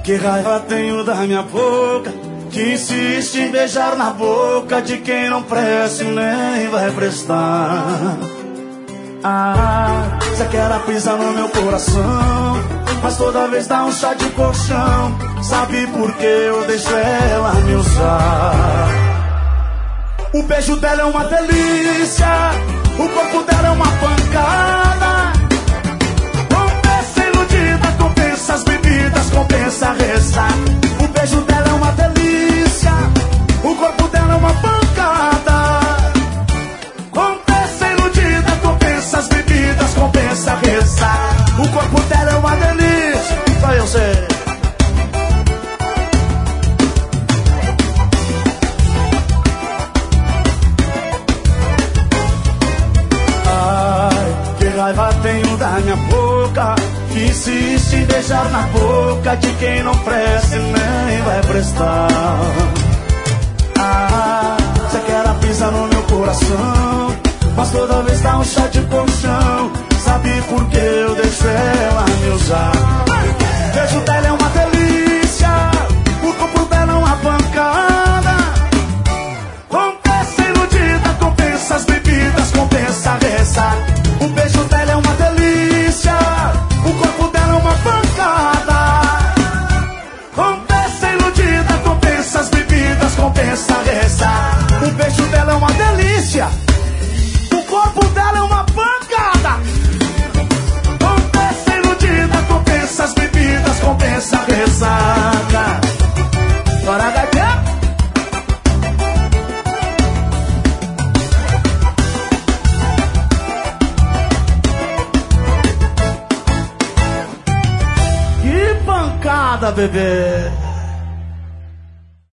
Que raiva tenho da minha boca, que insiste em beijar na boca de quem não presta e nem vai prestar. Você quer pisar no meu coração, mas toda vez dá um chá de colchão. Sabe por que eu deixo ela me usar? O beijo dela é uma delícia, o corpo dela é uma pancada. Compensa iludida, compensa as bebidas, compensa rezar. O beijo dela é uma delícia, o corpo dela é uma pancada. Compensa iludida, compensa as bebidas, compensa rezar. O corpo dela é uma delícia, só eu sei. Raiva tenho da minha boca, que insiste em beijar na boca de quem não presta e nem vai prestar. Você quer pisar no meu coração, mas toda vez dá um chá de colchão. Sabe por que eu deixo ela me usar? O beijo dela é uma delícia, o corpo dela é uma pancada. Compensa iludida, compensa as bebidas, compensa rezar. O beijo dela é uma delícia, o corpo dela é uma pancada. Compensa iludida, compensa as bebidas, compensa rezar. O beijo dela é uma delícia, o corpo dela é uma pancada. Compensa iludida, compensa as bebidas, compensa rezar. Bora, gatinha! Bebê.